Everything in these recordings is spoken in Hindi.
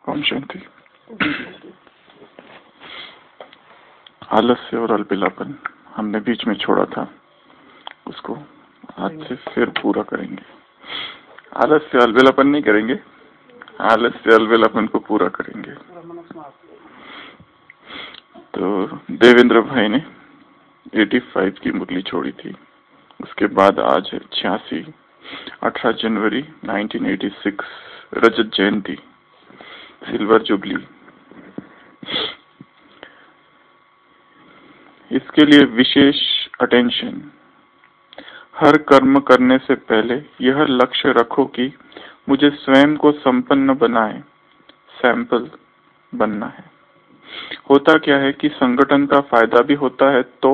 ओम शांति। आलस्य और अलबेलापन हमने बीच में छोड़ा था, उसको आज से फिर पूरा करेंगे। आलस्य अलबेलापन नहीं करेंगे, आलस्य अलबेलापन को पूरा करेंगे। तो देवेंद्र भाई ने 85 की मुरली छोड़ी थी, उसके बाद आज है 86, 18 जनवरी 1986 रजत जयंती, सिल्वर जुबली। इसके लिए विशेष अटेंशन। हर कर्म करने से पहले यह लक्ष्य रखो कि मुझे स्वयं को संपन्न बनाए, सैंपल बनना है। होता क्या है कि संगठन का फायदा भी होता है तो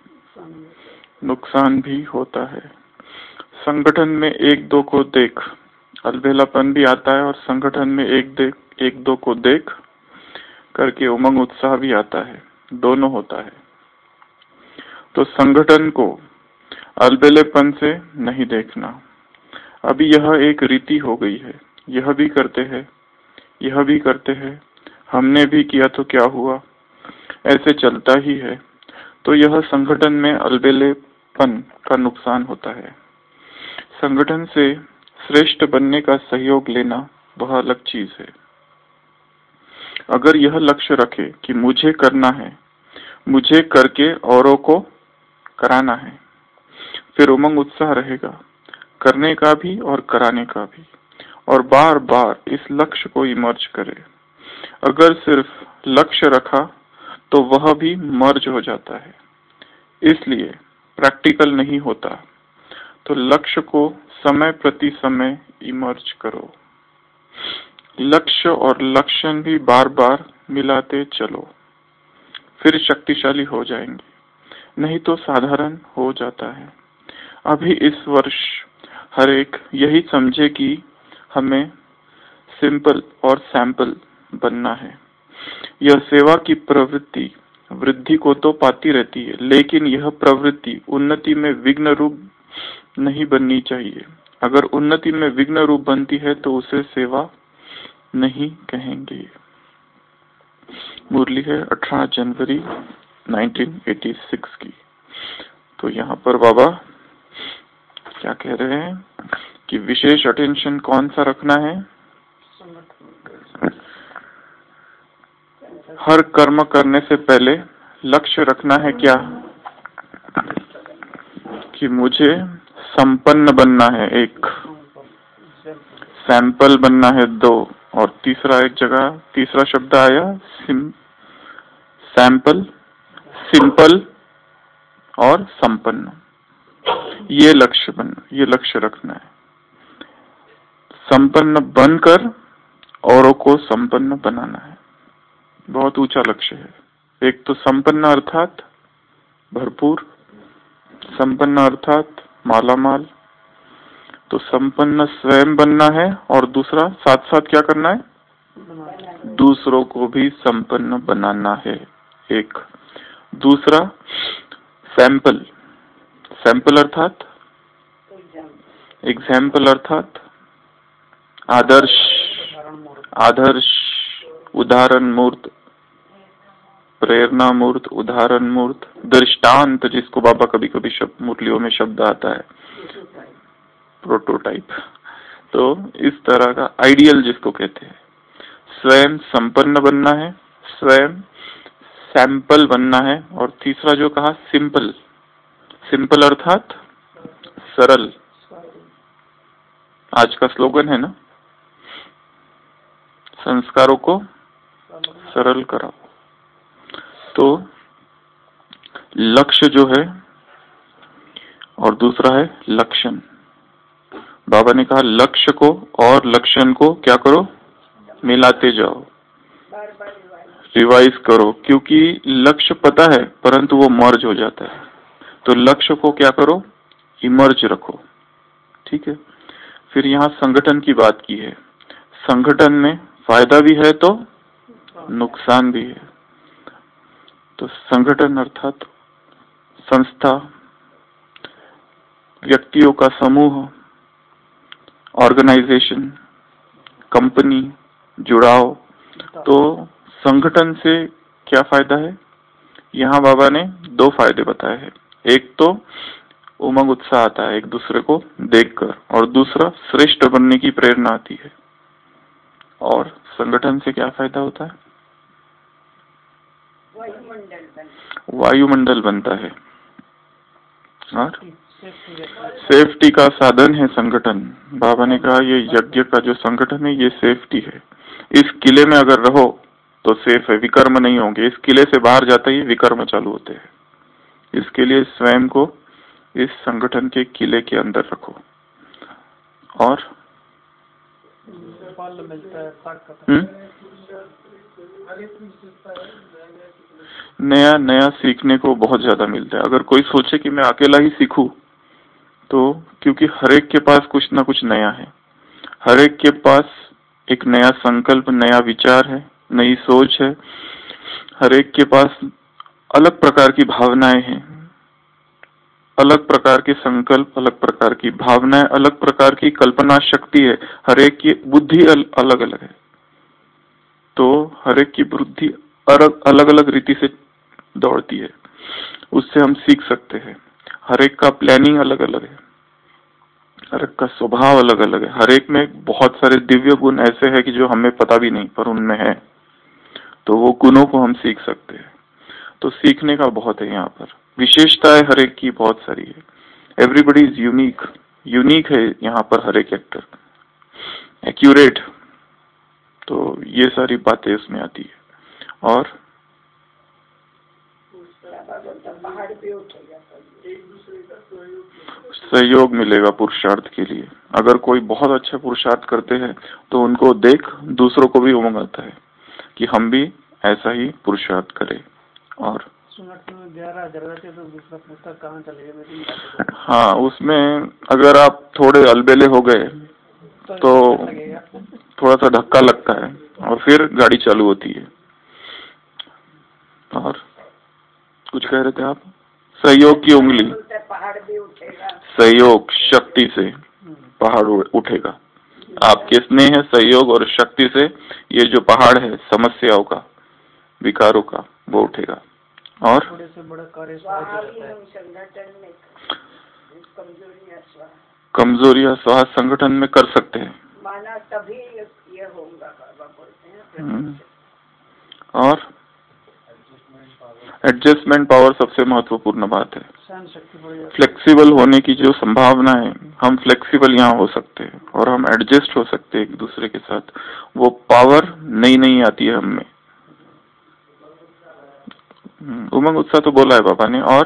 नुकसान भी होता है। संगठन में एक दो को देख अलबेलापन भी आता है और संगठन में एक दो को देख करके उमंग उत्साह भी आता है, दोनों होता है। तो संगठन को अलबेलेपन से नहीं देखना। अभी यह एक रीति हो गई है, यह भी करते हैं, यह भी करते हैं, हमने भी किया तो क्या हुआ, ऐसे चलता ही है। तो यह संगठन में अलबेलेपन का नुकसान होता है। संगठन से श्रेष्ठ बनने का सहयोग लेना वह अलग चीज है। अगर यह लक्ष्य रखे कि मुझे करना है, मुझे करके औरों को कराना है, फिर उमंग उत्साह रहेगा, करने का भी और कराने का भी, और बार बार इस लक्ष्य को इमर्ज करे। अगर सिर्फ लक्ष्य रखा तो वह भी मर्ज हो जाता है, इसलिए प्रैक्टिकल नहीं होता। तो लक्ष्य को समय प्रति समय इमर्ज करो। लक्ष्य और लक्षण भी बार बार मिलाते चलो, फिर शक्तिशाली हो जाएंगे, नहीं तो साधारण हो जाता है। अभी इस वर्ष हर एक यही समझे कि हमें सिंपल और सैंपल बनना है। यह सेवा की प्रवृत्ति वृद्धि को तो पाती रहती है, लेकिन यह प्रवृत्ति उन्नति में विघ्न रूप नहीं बननी चाहिए। अगर उन्नति में विघ्न रूप बनती है तो उसे सेवा नहीं कहेंगे। मुरली है 18 जनवरी 1986 की। तो यहाँ पर बाबा क्या कह रहे हैं कि विशेष अटेंशन कौन सा रखना है? हर कर्म करने से पहले लक्ष्य रखना है क्या? कि मुझे संपन्न बनना है, एक सैंपल बनना है, दो, और तीसरा एक जगह तीसरा शब्द आया सैंपल, सिंपल और संपन्न। ये लक्ष्य रखना है। संपन्न बनकर औरों को संपन्न बनाना है, बहुत ऊंचा लक्ष्य है। एक तो संपन्न अर्थात भरपूर, संपन्न अर्थात मालामाल। तो संपन्न स्वयं बनना है और दूसरा साथ साथ क्या करना है? दूसरों को भी संपन्न बनाना है। एक दूसरा सैंपल, सैंपल अर्थात एग्जाम्पल अर्थात आदर्श, आदर्श, उदाहरण मूर्त, प्रेरणा मूर्त, उदाहरण मूर्त, दृष्टांत, जिसको बाबा कभी कभी शब्द मुरलियों में शब्द आता है, प्रोटोटाइप। तो इस तरह का आइडियल जिसको कहते हैं। स्वयं संपन्न बनना है, स्वयं सैंपल बनना है, और तीसरा जो कहा सिंपल, सिंपल अर्थात सरल। आज का स्लोगन है ना, संस्कारों को सरल कराओ। तो लक्ष्य जो है और दूसरा है लक्षण। बाबा ने कहा लक्ष्य को और लक्षण को क्या करो? मिलाते जाओ, रिवाइज करो, क्योंकि लक्ष्य पता है परंतु वो मर्ज हो जाता है। तो लक्ष्य को क्या करो? इमर्ज रखो। ठीक है। फिर यहाँ संगठन की बात की है। संगठन में फायदा भी है तो नुकसान भी है। तो संगठन अर्थात संस्था, व्यक्तियों का समूह, ऑर्गेनाइजेशन, कंपनी, जुड़ाव, तो संगठन से क्या फायदा है? यहाँ बाबा ने 2 फायदे बताए हैं। एक तो उमंग उत्साह आता है एक दूसरे को देखकर, और दूसरा श्रेष्ठ बनने की प्रेरणा आती है। और संगठन से क्या फायदा होता है? वायुमंडल बनता है। और सेफ्टी का साधन है संगठन। बाबा ने कहा ये यज्ञ का जो संगठन है ये सेफ्टी है। इस किले में अगर रहो तो सेफ है, विकर्म नहीं होंगे। इस किले से बाहर जाते ही विकर्म चालू होते हैं। इसके लिए स्वयं को इस संगठन के किले के अंदर रखो। और नया नया सीखने को बहुत ज्यादा मिलता है। अगर कोई सोचे कि मैं अकेला ही सीखूं, तो क्योंकि हर एक के पास कुछ ना कुछ नया है। हर एक के पास एक नया संकल्प, नया विचार है, नई सोच है। हर एक के पास अलग प्रकार की भावनाएं हैं, अलग प्रकार के संकल्प, अलग प्रकार की भावनाएं, अलग प्रकार की कल्पना शक्ति है। हर एक की बुद्धि अलग अलग है। तो हर एक की बुद्धि अलग अलग रीति से दौड़ती है, उससे हम सीख सकते हैं। हर एक का प्लानिंग अलग अलग है, हर एक का स्वभाव अलग अलग है। हर एक में बहुत सारे दिव्य गुण ऐसे हैं कि जो हमें पता भी नहीं पर उनमें है। तो वो गुणों को हम सीख सकते हैं। तो सीखने का बहुत है। यहाँ पर विशेषताएं हर एक की बहुत सारी है। Everybody is unique. यूनिक है यहाँ पर हर एक एक्टर, एक्यूरेट। तो ये सारी बातें उसमें आती है। और सहयोग मिलेगा पुरुषार्थ के लिए। अगर कोई बहुत अच्छा पुरुषार्थ करते हैं तो उनको देख दूसरों को भी उमंग आता है कि हम भी ऐसा ही पुरुषार्थ करें। और तो दूसरा पुस्तक कहाँ चलेगा? हाँ, उसमें अगर आप थोड़े अलबेले हो गए तो थोड़ा सा धक्का लगता है और फिर गाड़ी चालू होती है। और कुछ कह रहे थे आप? सहयोग की उंगली, पहाड़ भी उठेगा। सहयोग शक्ति से पहाड़ उठेगा। आपके स्नेह, सहयोग और शक्ति से ये जो पहाड़ है समस्याओं का, विकारों का, वो उठेगा। और बड़े से बड़ा कार्य कमजोरियां स्वास्थ्य संगठन में कर सकते हैं, माना तभी ये होगा बाबा बोलते हैं। और एडजस्टमेंट पावर सबसे महत्वपूर्ण बात है। फ्लेक्सिबल होने की जो संभावना है, हम फ्लेक्सिबल यहाँ हो सकते हैं और हम एडजस्ट हो सकते हैं एक दूसरे के साथ। वो पावर नई नई आती है हमें। उमंग उत्साह तो बोला है बाबा ने। और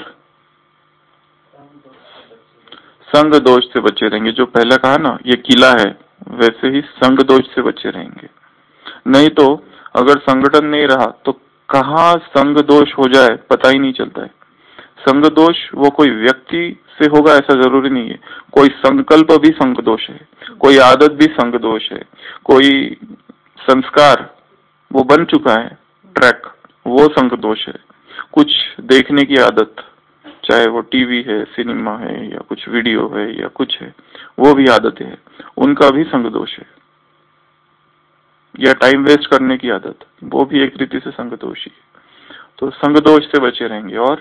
संग दोष से बचे रहेंगे। जो पहले कहा ना, ये किला है, वैसे ही संग दोष से बचे रहेंगे। नहीं तो अगर संगठन नहीं रहा तो कहाँ संग दोष हो जाए पता ही नहीं चलता है। संग दोष वो कोई व्यक्ति से होगा ऐसा जरूरी नहीं है। कोई संकल्प भी संग दोष है, कोई आदत भी संग दोष है, कोई संस्कार वो बन चुका है ट्रैक, वो संग दोष है। कुछ देखने की आदत, चाहे वो टीवी है, सिनेमा है, या कुछ वीडियो है, या कुछ है, वो भी आदतें है, उनका भी संग दोष है। या टाइम वेस्ट करने की आदत, वो भी एक रीति से संग दोष ही है। तो संग दोष से बचे रहेंगे और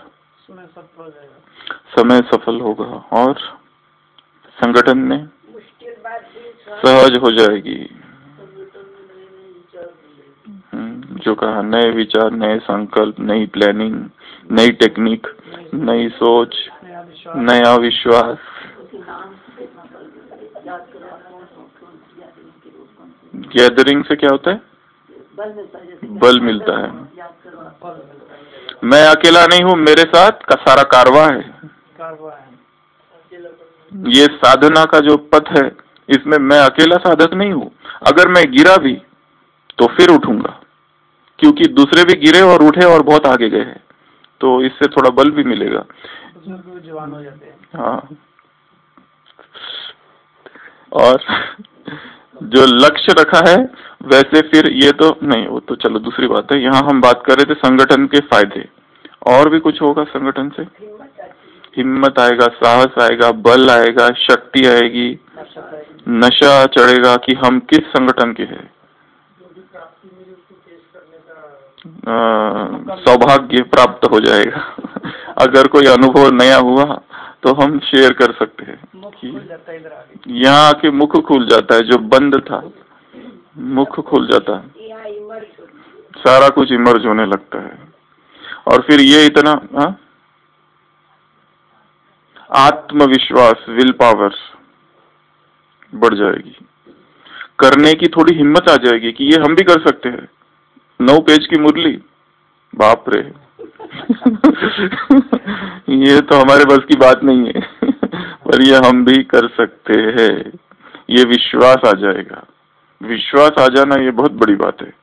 समय सफल होगा और संगठन में सहज हो जाएगी। जो कहा, नए विचार, नए संकल्प, नई प्लानिंग, नई टेक्निक, नई सोच, नया विश्वास। गैदरिंग से क्या होता है? बल मिलता है। मैं अकेला नहीं हूँ, मेरे साथ का सारा कारवां है। ये साधना का जो पथ है, इसमें मैं अकेला साधक नहीं हूँ। अगर मैं गिरा भी तो फिर उठूंगा, क्योंकि दूसरे भी गिरे और उठे और बहुत आगे गए हैं। तो इससे थोड़ा बल भी मिलेगा। जवान हो जाते हैं। हाँ। और जो लक्ष्य रखा है वैसे फिर ये तो नहीं, वो तो चलो दूसरी बात है। यहाँ हम बात कर रहे थे संगठन के फायदे। और भी कुछ होगा संगठन से? हिम्मत आएगा, साहस आएगा, बल आएगा, शक्ति आएगी, नशा चढ़ेगा कि हम किस संगठन के हैं। सौभाग्य प्राप्त हो जाएगा। अगर कोई अनुभव नया हुआ तो हम शेयर कर सकते हैं। यहाँ आके मुख खुल जाता है, जो बंद था मुख खुल जाता है, सारा कुछ इमर्ज होने लगता है। और फिर ये इतना आत्मविश्वास, विल पावर बढ़ जाएगी, करने की थोड़ी हिम्मत आ जाएगी कि ये हम भी कर सकते हैं। 9 पेज की मुरली, बाप रे ये तो हमारे बस की बात नहीं है पर ये हम भी कर सकते हैं। ये विश्वास आ जाएगा। विश्वास आ जाना ये बहुत बड़ी बात है।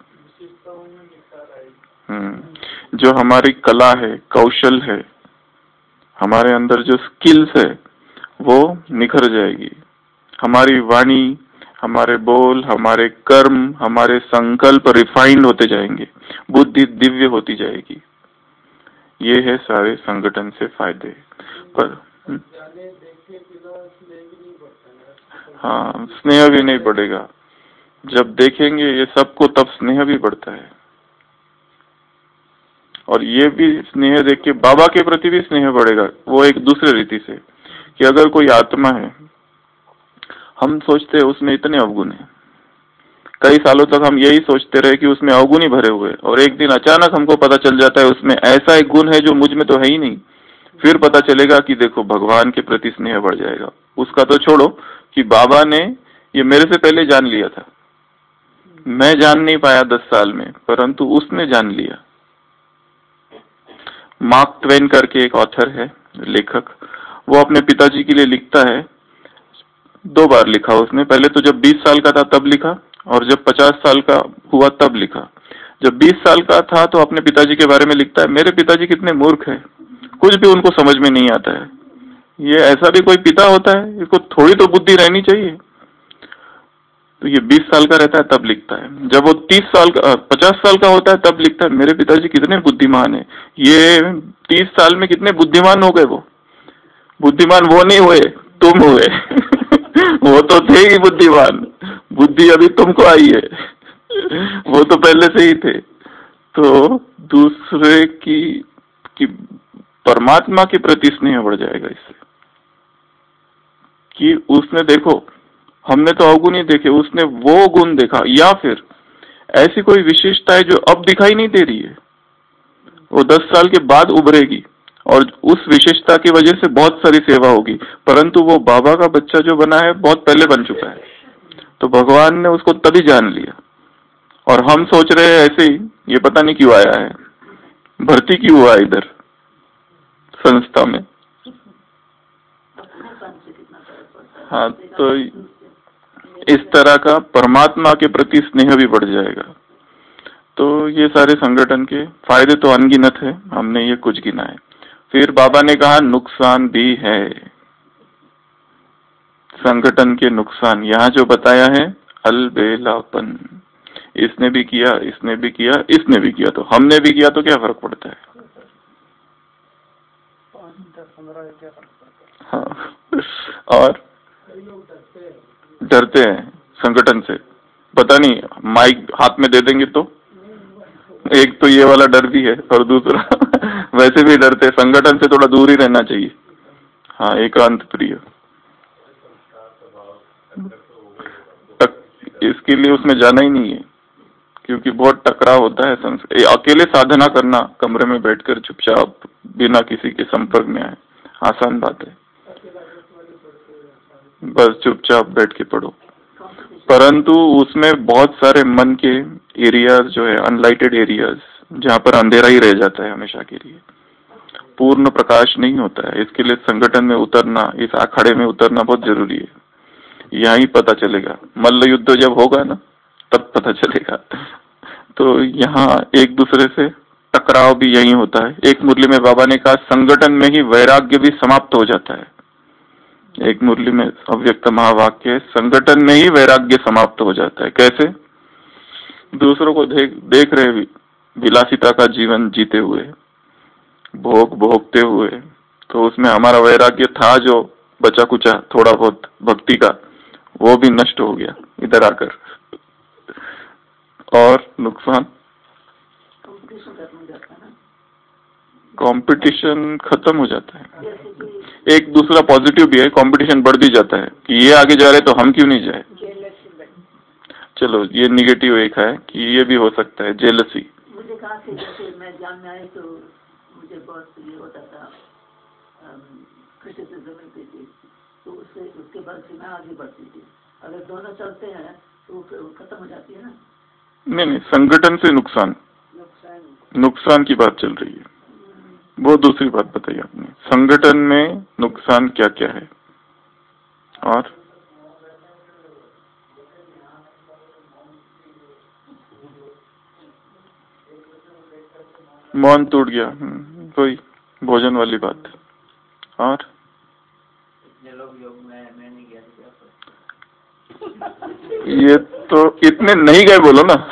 जो हमारी कला है, कौशल है, हमारे अंदर जो स्किल्स है वो निखर जाएगी। हमारी वाणी, हमारे बोल, हमारे कर्म, हमारे संकल्प रिफाइंड होते जाएंगे, बुद्धि दिव्य होती जाएगी। ये है सारे संगठन से फायदे। पर हाँ, स्नेह भी नहीं बढ़ेगा। जब देखेंगे ये सबको तब स्नेह भी बढ़ता है। और ये भी स्नेह देख के बाबा के प्रति भी स्नेह बढ़ेगा, वो एक दूसरे रीति से, कि अगर कोई आत्मा है, हम सोचते हैं उसमें इतने अवगुण हैं, कई सालों तक हम यही सोचते रहे कि उसमें अवगुण ही भरे हुए, और एक दिन अचानक हमको पता चल जाता है उसमें ऐसा एक गुण है जो मुझ में तो है ही नहीं। फिर पता चलेगा कि देखो भगवान के प्रति स्नेह बढ़ जाएगा। उसका तो छोड़ो कि बाबा ने ये मेरे से पहले जान लिया था, मैं जान नहीं पाया 10 साल में, परंतु उसने जान लिया। मार्क ट्वेन करके एक ऑथर है, लेखक, वो अपने पिताजी के लिए लिखता है। 2 बार लिखा उसने, पहले तो जब 20 साल का था तब लिखा, और जब 50 साल का हुआ तब लिखा। जब 20 साल का था तो अपने पिताजी के बारे में लिखता है, मेरे पिताजी कितने मूर्ख है, कुछ भी उनको समझ में नहीं आता है। ये ऐसा भी कोई पिता होता है, इसको थोड़ी तो बुद्धि रहनी चाहिए। तो ये 20 साल का रहता है तब लिखता है। जब वो 50 साल का होता है तब लिखता है, मेरे पिताजी कितने बुद्धिमान है। ये 30 साल में कितने बुद्धिमान हो गए। वो बुद्धिमान वो नहीं हुए, तुम हुए वो तो थे ही बुद्धिमान, बुद्धि अभी तुमको आई है, वो तो पहले से ही थे। तो दूसरे की परमात्मा के प्रति स्नेह बढ़ जाएगा इससे, कि उसने देखो, हमने तो अवगुण ही देखे, उसने वो गुण देखा, या फिर ऐसी कोई विशेषता है जो अब दिखाई नहीं दे रही है, वो 10 साल के बाद उभरेगी, और उस विशेषता की वजह से बहुत सारी सेवा होगी। परंतु वो बाबा का बच्चा जो बना है बहुत पहले बन चुका है, तो भगवान ने उसको तभी जान लिया। और हम सोच रहे हैं ऐसे ही, ये पता नहीं क्यों आया है, भर्ती क्यों हुआ इधर संस्था में। हाँ, तो इस तरह का परमात्मा के प्रति स्नेह भी बढ़ जाएगा। तो ये सारे संगठन के फायदे तो अनगिनत है, हमने ये कुछ गिना है। फिर बाबा ने कहा नुकसान भी है, संगठन के नुकसान यहाँ जो बताया है, अलबेलापन, इसने भी किया, इसने भी किया, इसने भी किया, तो हमने भी किया तो क्या फर्क पड़ता है। हाँ, और डरते हैं संगठन से, पता नहीं माइक हाथ में दे देंगे तो, एक तो ये वाला डर भी है, और दूसरा वैसे भी डरते, संगठन से थोड़ा दूर ही रहना चाहिए। हाँ, एकांत प्रिय, इसके लिए उसमें जाना ही नहीं है, क्योंकि बहुत टकराव होता है। अकेले साधना करना, कमरे में बैठकर चुपचाप बिना किसी के संपर्क में आए, आसान बात है, बस चुपचाप बैठ के पढ़ो। परंतु उसमें बहुत सारे मन के एरियाज जो है, अनलाइटेड एरियाज, जहाँ पर अंधेरा ही रह जाता है हमेशा के लिए, पूर्ण प्रकाश नहीं होता है। इसके लिए संगठन में उतरना, इस अखाड़े में उतरना बहुत जरूरी है। यहीं पता चलेगा, मल्ल युद्ध जब होगा ना तब पता चलेगा। तो यहाँ एक दूसरे से टकराव भी यही होता है। एक मुरली में बाबा ने कहा, संगठन में ही वैराग्य भी समाप्त हो जाता है। एक मुरली में अव्यक्त महावाक्य है, संगठन में ही वैराग्य समाप्त हो जाता है। कैसे? दूसरों को देख रहे विलासिता का जीवन जीते हुए, भोग भोगते हुए, तो उसमें हमारा वैराग्य था जो बचा कुचा थोड़ा बहुत भक्ति का, वो भी नष्ट हो गया इधर आकर। और नुकसान, कंपटीशन खत्म हो जाता है। एक दूसरा पॉजिटिव भी है, कंपटीशन बढ़ भी जाता है कि ये आगे जा रहे तो हम क्यों नहीं जाए। चलो ये निगेटिव एक है कि ये भी हो सकता है, जेलसी। मुझे कहा कि जैसे मैं एग्जाम में आई तो मुझे बहुत ये होता था, क्रिटिसिज्म मिलती थी, तो उसके बाद से मैं आगे बढ़ती थी। अगर दोनों चलते हैं तो फिर खत्म हो जाती है ना। नहीं, संगठन से नुकसान की बात चल रही है, वो दूसरी बात बताई आपने। संगठन में नुकसान क्या क्या है? और मौन टूट गया, वही भोजन वाली बात। और इतने लोग योग में मैं नहीं गया तो ये तो इतने नहीं गए बोलो ना।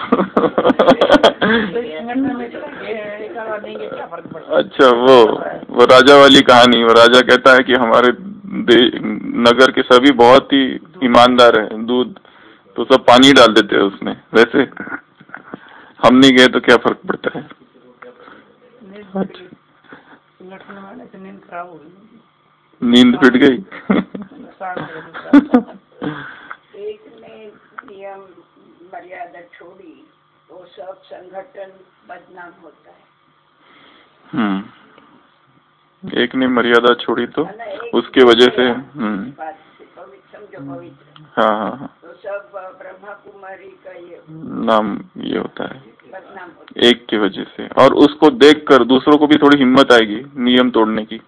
अच्छा, वो राजा वाली कहानी। वो राजा कहता है कि हमारे नगर के सभी बहुत ही ईमानदार हैं, दूध तो सब पानी डाल देते हैं उसमें। वैसे हम नहीं गए तो क्या फर्क पड़ता है। नींद खराब हो गई, नींद फिट गई। एक ने नियम मर्यादा छोड़ी तो सब संगठन बदनाम होता है। एक ने मर्यादा छोड़ी तो उसके वजह से हाँ, तो सब ब्रह्मा कुमारी का ये नाम ये होता है एक की वजह से। और उसको देखकर दूसरों को भी थोड़ी हिम्मत आएगी नियम तोड़ने की।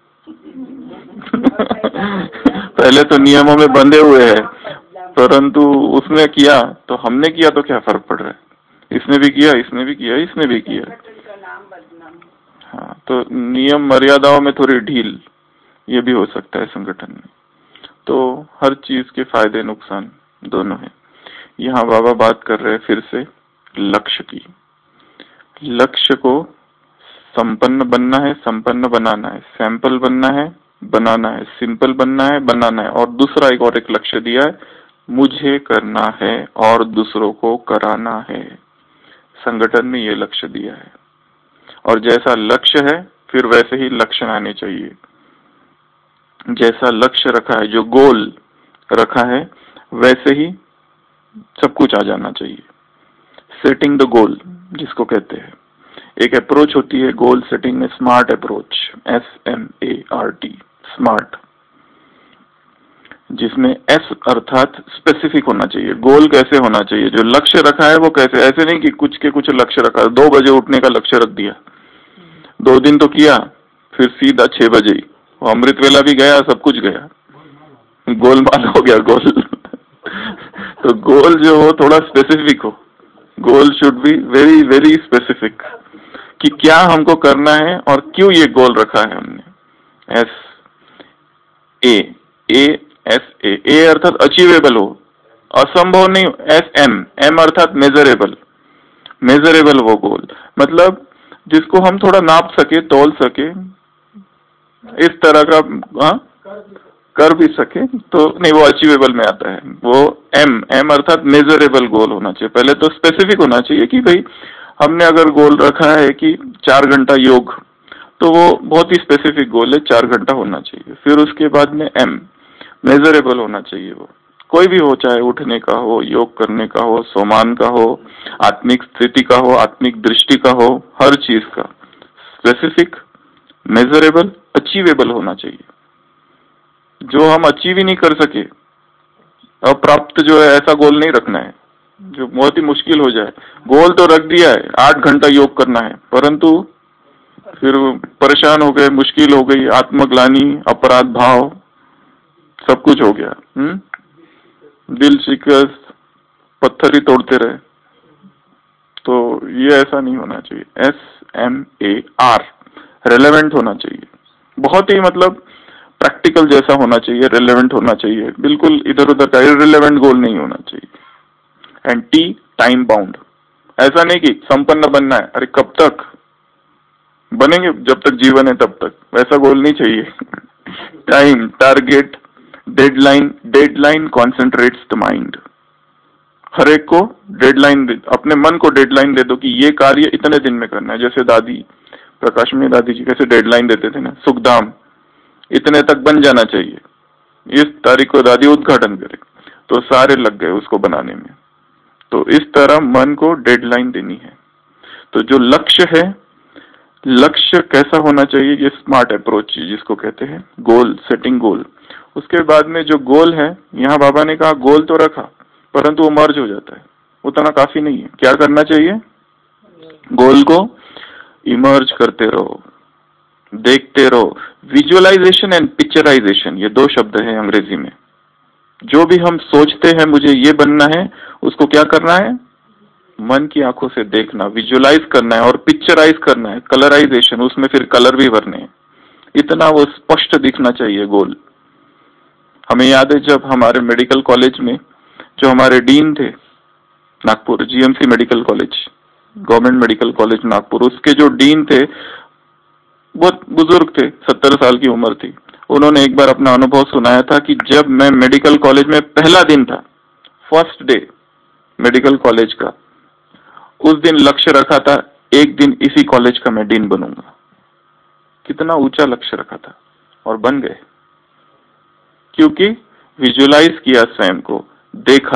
पहले तो नियमों में बंधे हुए हैं, परंतु उसने किया तो हमने किया तो क्या फर्क पड़ रहा है। इसने भी किया, इसने भी किया, इसने भी किया। हाँ, तो नियम मर्यादाओं में थोड़ी ढील ये भी हो सकता है संगठन में। तो हर चीज के फायदे नुकसान दोनों हैं। यहाँ बाबा बात कर रहे हैं फिर से लक्ष्य की। लक्ष्य को संपन्न बनना है, संपन्न बनाना है, सैंपल बनना है, बनाना है, सिंपल बनना है, बनाना है। और दूसरा एक लक्ष्य दिया है, मुझे करना है और दूसरों को कराना है। संगठन में ये लक्ष्य दिया है और जैसा लक्ष्य है फिर वैसे ही लक्षण आने चाहिए। जैसा लक्ष्य रखा है, जो गोल रखा है, वैसे ही सब कुछ आ जाना चाहिए। सेटिंग द गोल जिसको कहते हैं, एक अप्रोच होती है गोल सेटिंग में, स्मार्ट अप्रोच, SMART, स्मार्ट, जिसमें S अर्थात स्पेसिफिक होना चाहिए। गोल कैसे होना चाहिए, जो लक्ष्य रखा है वो कैसे, ऐसे नहीं कि कुछ के कुछ लक्ष्य रखा, 2 बजे उठने का लक्ष्य रख दिया, 2 दिन तो किया, फिर सीधा 6 बजे ही वो अमृत वेला भी गया, सब कुछ गया, गोलमाल हो गया गोल। तो गोल जो हो थोड़ा स्पेसिफिक हो। Goal should be very very specific कि क्या हमको करना है और क्यों ये गोल रखा है हमने। ए अर्थात अचीवेबल हो, असंभव नहीं। M अर्थात मेजरेबल, मेजरेबल वो गोल, मतलब जिसको हम थोड़ा नाप सके, तौल सके, इस तरह का। हाँ, कर भी सके तो नहीं, वो अचीवेबल में आता है। वो M अर्थात मेजरेबल गोल होना चाहिए। पहले तो स्पेसिफिक होना चाहिए कि भाई हमने अगर गोल रखा है कि 4 घंटा योग, तो वो बहुत ही स्पेसिफिक गोल है, 4 घंटा होना चाहिए। फिर उसके बाद में M, मेजरेबल होना चाहिए। वो कोई भी हो, चाहे उठने का हो, योग करने का हो, सोमान का हो, आत्मिक स्थिति का हो, आत्मिक दृष्टि का हो, हर चीज का स्पेसिफिक, मेजरेबल, अचीवेबल होना चाहिए। जो हम अचीव ही नहीं कर सके, अप्राप्त जो है, ऐसा गोल नहीं रखना है जो बहुत ही मुश्किल हो जाए। गोल तो रख दिया है, 8 घंटा योग करना है, परंतु फिर परेशान हो गए, मुश्किल हो गई, आत्मग्लानि, अपराध भाव, सब कुछ हो गया। दिल शिकस्त, पत्थर ही तोड़ते रहे। तो ये ऐसा नहीं होना चाहिए। SMAR, रेलेवेंट होना चाहिए, बहुत ही मतलब प्रैक्टिकल जैसा होना चाहिए, रेलेवेंट होना चाहिए, बिल्कुल इधर उधर का इररिलेवेंट गोल नहीं होना चाहिए। एंड T, टाइम बाउंड, ऐसा नहीं कि संपन्न बनना है, अरे कब तक बनेंगे, जब तक जीवन है तब तक, वैसा गोल नहीं चाहिए। Time, target, deadline concentrates the mind. हर एक को डेडलाइन दे, अपने मन को डेडलाइन दे दो कि ये कार्य इतने दिन में करना है। जैसे दादी प्रकाश में दादी जी कैसे डेडलाइन देते थे ना, सुखधाम इतने तक बन जाना चाहिए, इस तारीख को दादी उद्घाटन करे, तो सारे लग गए उसको बनाने में। तो इस तरह मन को डेडलाइन देनी है। तो जो लक्ष्य है, लक्ष्य कैसा होना चाहिए, ये स्मार्ट अप्रोच जिसको कहते हैं गोल सेटिंग गोल। उसके बाद में जो गोल है, यहाँ बाबा ने कहा गोल तो रखा परंतु वो मर्ज हो जाता है, उतना काफी नहीं है। क्या करना चाहिए, गोल को इमर्ज करते रहो, देखते रहो। विजुअलाइजेशन एंड पिक्चराइजेशन, ये दो शब्द हैं अंग्रेजी में। जो भी हम सोचते हैं मुझे ये बनना है, उसको क्या करना है, मन की आंखों से देखना, विजुअलाइज करना है और पिक्चराइज करना है, कलराइजेशन, उसमें फिर कलर भी भरने हैं। इतना वो स्पष्ट दिखना चाहिए गोल। हमें याद है जब हमारे मेडिकल कॉलेज में जो हमारे डीन थे Nagpur, GMC medical college, government medical college Nagpur, उसके जो डीन थे बहुत बुजुर्ग थे, 70 साल की उम्र थी। उन्होंने एक बार अपना अनुभव सुनाया था कि जब मैं मेडिकल कॉलेज में पहला दिन था, फर्स्ट डे मेडिकल कॉलेज का, उस दिन लक्ष्य रखा था एक दिन इसी कॉलेज का मैं डीन बनूंगा। कितना ऊंचा लक्ष्य रखा था और बन गए, क्योंकि विजुअलाइज किया, स्वयं को देखा,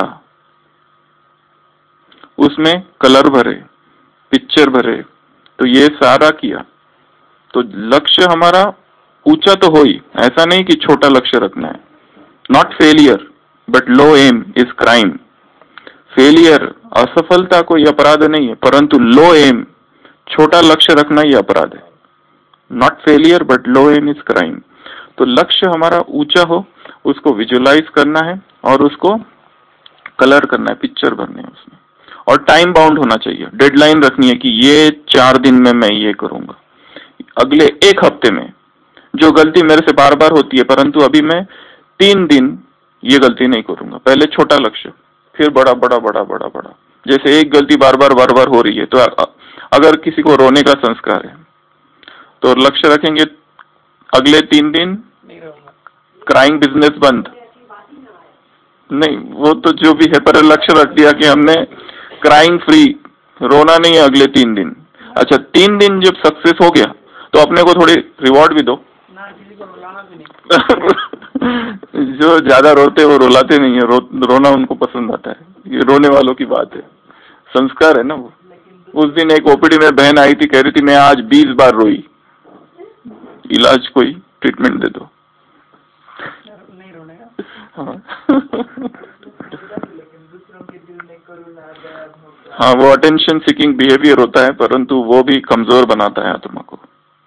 उसमें कलर भरे, पिक्चर भरे, तो ये सारा किया। तो लक्ष्य हमारा ऊंचा तो हो ही, ऐसा नहीं कि छोटा लक्ष्य रखना है। Not failure but low aim is crime. Failure, असफलता कोई अपराध नहीं है, परंतु लो एम, छोटा लक्ष्य रखना ही अपराध है। Not failure but low aim is crime. तो लक्ष्य हमारा ऊंचा हो, उसको विजुअलाइज करना है और उसको कलर करना है, पिक्चर भरने है उसमें। और टाइम बाउंड होना चाहिए, डेडलाइन रखनी है कि ये 4 दिन में मैं ये करूंगा, अगले 1 हफ्ते में। जो गलती मेरे से बार बार होती है, परंतु अभी मैं 3 दिन ये गलती नहीं करूंगा। पहले छोटा लक्ष्य, फिर बड़ा बड़ा बड़ा बड़ा बड़ा। जैसे एक गलती बार बार हो रही है, तो अगर किसी को रोने का संस्कार है तो लक्ष्य रखेंगे अगले 3 दिन क्राइम बिजनेस बंद नहीं, वो तो जो भी है, पर लक्ष्य रख दिया कि हमने क्राइम फ्री, रोना नहीं है अगले 3 दिन। अच्छा, 3 दिन जब सक्सेस हो गया तो अपने को थोड़ी रिवॉर्ड भी दो। जो ज्यादा रोते वो रुलाते नहीं है, रोना उनको पसंद आता है, ये रोने वालों की बात है, संस्कार है ना वो। उस दिन एक ओपीडी में बहन आई थी, कह रही थी मैं आज 20 बार रोई, इलाज कोई ट्रीटमेंट दे दो। हाँ हाँ, वो अटेंशन सीकिंग बिहेवियर होता है, परंतु वो भी कमजोर बनाता है आत्मा को।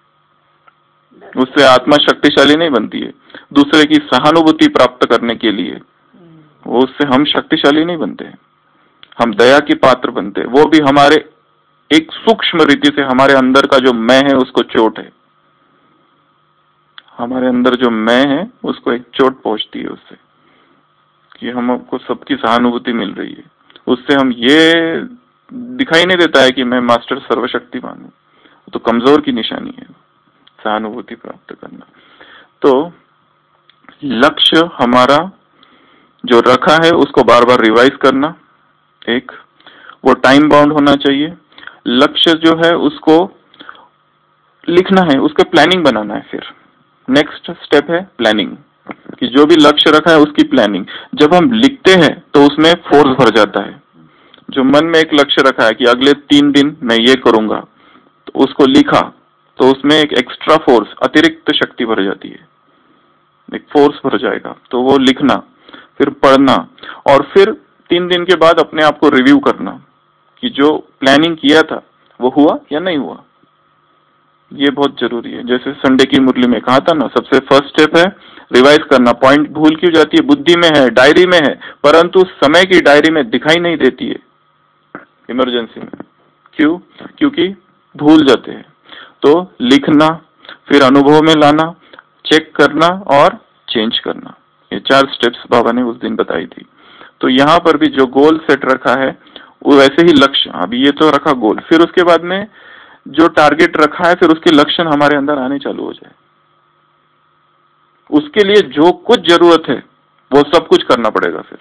उससे आत्मा शक्तिशाली नहीं बनती है। दूसरे की सहानुभूति प्राप्त करने के लिए वो, उससे हम शक्तिशाली नहीं बनते हैं, हम दया के पात्र बनते हैं। वो भी हमारे एक सूक्ष्म रीति से हमारे अंदर का जो मैं है उसको चोट है, हमारे अंदर जो मैं है उसको एक चोट पहुंचती है उससे, कि हमको सबकी सहानुभूति मिल रही है। उससे हम ये दिखाई नहीं देता है कि मैं मास्टर सर्वशक्तिमान हूँ, तो कमजोर की निशानी है सहानुभूति प्राप्त करना। तो लक्ष्य हमारा जो रखा है उसको बार बार रिवाइज करना, एक वो टाइम बाउंड होना चाहिए। लक्ष्य जो है उसको लिखना है, उसका प्लानिंग बनाना है। फिर नेक्स्ट स्टेप है प्लानिंग, कि जो भी लक्ष्य रखा है उसकी प्लानिंग। जब हम लिखते हैं तो उसमें फोर्स भर जाता है। जो मन में एक लक्ष्य रखा है कि अगले 3 दिन मैं ये करूंगा, तो उसको लिखा तो उसमें एक एक्स्ट्रा फोर्स, अतिरिक्त शक्ति भर जाती है, एक फोर्स भर जाएगा। तो वो लिखना, फिर पढ़ना, और फिर 3 दिन के बाद अपने आप को रिव्यू करना कि जो प्लानिंग किया था वो हुआ या नहीं हुआ। ये बहुत जरूरी है। जैसे संडे की मुरली में कहा था ना, सबसे फर्स्ट स्टेप है रिवाइज करना। पॉइंट भूल क्यों जाती है, बुद्धि में है, डायरी में है, परंतु समय की डायरी में दिखाई नहीं देती है इमरजेंसी में। क्यों? क्योंकि भूल जाते हैं। तो लिखना, फिर अनुभव में लाना, चेक करना और चेंज करना, ये 4 स्टेप्स बाबा ने उस दिन बताई थी। तो यहाँ पर भी जो गोल सेट रखा है वो वैसे ही लक्ष्य, अभी ये तो रखा गोल, फिर उसके बाद में जो टारगेट रखा है फिर उसके लक्षण हमारे अंदर आने चालू हो जाए। उसके लिए जो कुछ जरूरत है वो सब कुछ करना पड़ेगा। फिर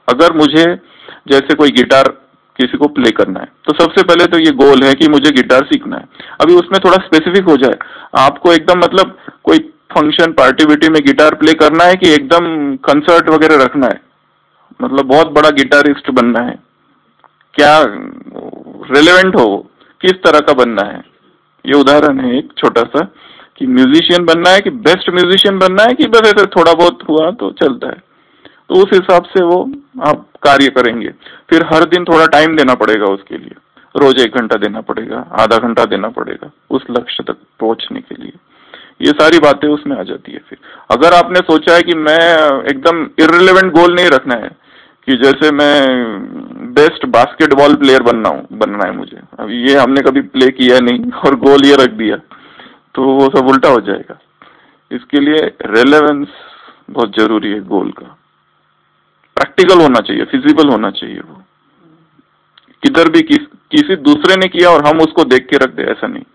अगर मुझे जैसे कोई गिटार किसी को प्ले करना है तो सबसे पहले तो ये गोल है कि मुझे गिटार सीखना है। अभी उसमें थोड़ा स्पेसिफिक हो जाए, आपको एकदम मतलब कोई फंक्शन पार्टी विटी में गिटार प्ले करना है कि एकदम कंसर्ट वगैरह रखना है, मतलब बहुत बड़ा गिटारिस्ट बनना है, क्या रिलेवेंट हो, किस तरह का बनना है। ये उदाहरण है एक छोटा सा कि म्यूजिशियन बनना है कि बेस्ट म्यूजिशियन बनना है कि बस ऐसे थोड़ा बहुत हुआ तो चलता है। तो उस हिसाब से वो आप कार्य करेंगे। फिर हर दिन थोड़ा टाइम देना पड़ेगा उसके लिए, रोज 1 घंटा देना पड़ेगा, आधा घंटा देना पड़ेगा उस लक्ष्य तक पहुंचने के लिए। ये सारी बातें उसमें आ जाती है। फिर अगर आपने सोचा है कि मैं एकदम इररिलेवेंट गोल नहीं रखना है कि जैसे मैं बेस्ट बास्केटबॉल प्लेयर बनना है मुझे, अब ये हमने कभी प्ले किया नहीं और गोल ये रख दिया तो वो सब उल्टा हो जाएगा। इसके लिए रेलेवेंस बहुत जरूरी है गोल का, प्रैक्टिकल होना चाहिए, फिजिबल होना चाहिए। वो किधर भी किसी दूसरे ने किया और हम उसको देख के रख दे, ऐसा नहीं।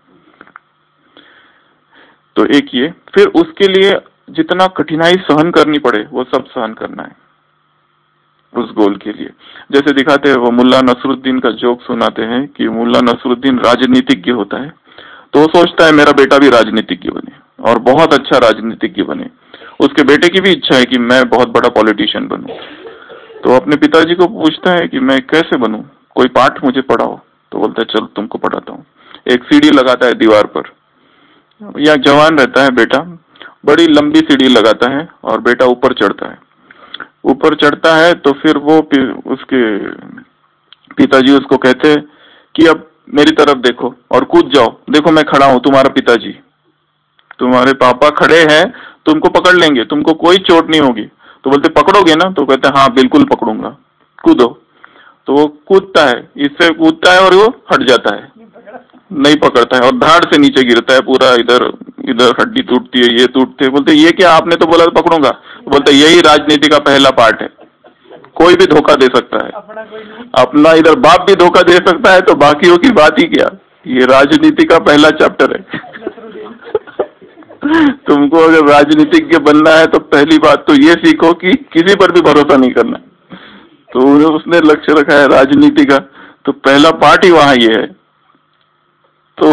तो एक ये, फिर उसके लिए जितना कठिनाई सहन करनी पड़े वो सब सहन करना है उस गोल के लिए। जैसे दिखाते हैं वो मुल्ला नसरुद्दीन का जोक सुनाते हैं कि मुल्ला नसरुद्दीन राजनीतिज्ञ होता है तो वो सोचता है मेरा बेटा भी राजनीतिज्ञ बने और बहुत अच्छा राजनीतिज्ञ बने। उसके बेटे की भी इच्छा है कि मैं बहुत बड़ा पॉलिटिशियन बनूं। तो अपने पिताजी को पूछता है कि मैं कैसे बनूं, कोई पाठ मुझे पढ़ाओ। तो बोलता है चल तुमको पढ़ाता हूँ। एक सीढ़ी लगाता है दीवार पर, या जवान रहता है बेटा, बड़ी लंबी सीढ़ी लगाता है और बेटा ऊपर चढ़ता है। ऊपर चढ़ता है तो फिर वो उसके पिताजी उसको कहते हैं कि अब मेरी तरफ देखो और कूद जाओ, देखो मैं खड़ा हूं, तुम्हारा पिताजी, तुम्हारे पापा खड़े हैं, तुमको पकड़ लेंगे, तुमको कोई चोट नहीं होगी। तो बोलते पकड़ोगे ना? तो कहते हाँ बिल्कुल पकड़ूंगा, कूदो। तो वो कूदता है, इससे कूदता है और वो हट जाता है, नहीं पकड़ता है और धाड़ से नीचे गिरता है, पूरा इधर इधर हड्डी टूटती है, ये टूटते है। बोलते ये क्या, आपने तो बोला था पकड़ूंगा। तो बोलते यही राजनीति का पहला पार्ट है, कोई भी धोखा दे सकता है, अपना इधर बाप भी धोखा दे सकता है तो बाकियों की बात ही क्या। ये राजनीति का पहला चैप्टर है। तुमको अगर राजनीतिज्ञ बनना है तो पहली बात तो ये सीखो कि किसी पर भी भरोसा नहीं करना। तो उसने लक्ष्य रखा है राजनीति का, तो पहला पार्ट ही वहां ये है। तो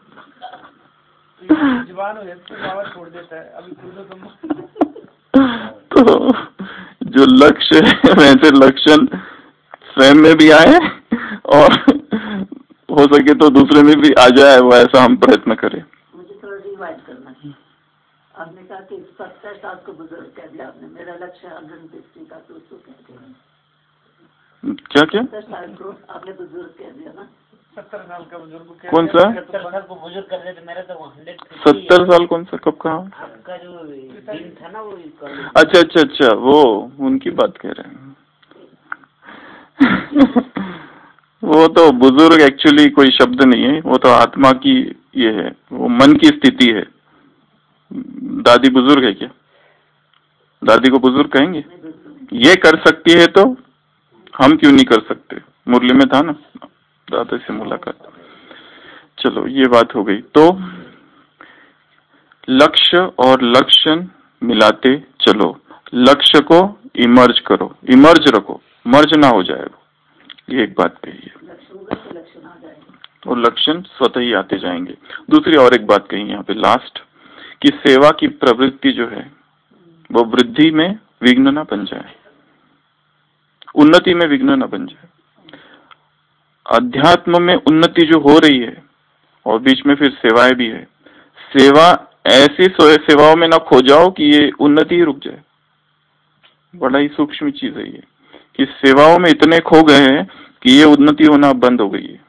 जवान हो जाता है, छोड़ देता है, अभी तो जो लक्ष्य है वैसे लक्षण स्वयं में भी आए और हो सके तो दूसरे में भी आ जाए, वो ऐसा हम प्रयत्न करें। मुझे थोड़ा रिवाइज करना है। आपने कहा कि 70 साल को बुजुर्ग कह दिया आपने, मेरा लक्ष्य 150 का, तो उसको कहते हैं क्या क्या 70 साल को आपने बुजुर्ग कह दिया ना? 70 साल का बुजुर्ग कौन सा? 70 साल को बुजुर्ग कर रहे थे, मेरा तो 70 साल कौन सा, कब कहा? आपका जो दिन था ना वो। अच्छा अच्छा अच्छा, वो उनकी बात कह रहे हैं। वो तो बुजुर्ग एक्चुअली कोई शब्द नहीं है, वो तो आत्मा की ये है, वो मन की स्थिति है। दादी बुजुर्ग है क्या? दादी को बुजुर्ग कहेंगे? ये कर सकती है तो हम क्यों नहीं कर सकते? मुरली में था ना दादा से मुलाकात। चलो ये बात हो गई। तो लक्ष्य और लक्षण मिलाते चलो, लक्ष्य को इमर्ज करो, इमर्ज रखो, मर्ज ना हो जाए वो, ये एक बात कही है, और लक्षण स्वतः ही आते जाएंगे। दूसरी और एक बात कही यहाँ पे लास्ट, कि सेवा की प्रवृत्ति जो है वो वृद्धि में विघ्न न बन जाए, उन्नति में विघ्न न बन जाए। अध्यात्म में उन्नति जो हो रही है और बीच में फिर सेवाएं भी है, सेवा ऐसी सेवाओं में ना खो जाओ कि ये उन्नति ही रुक जाए। बड़ा ही सूक्ष्म चीज है ये, कि सेवाओं में इतने खो गए हैं कि ये उन्नति होना बंद हो गई है।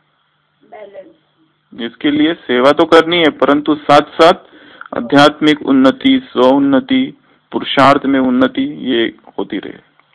इसके लिए सेवा तो करनी है, परंतु साथ साथ आध्यात्मिक उन्नति, स्व उन्नति, पुरुषार्थ में उन्नति, ये होती रहे।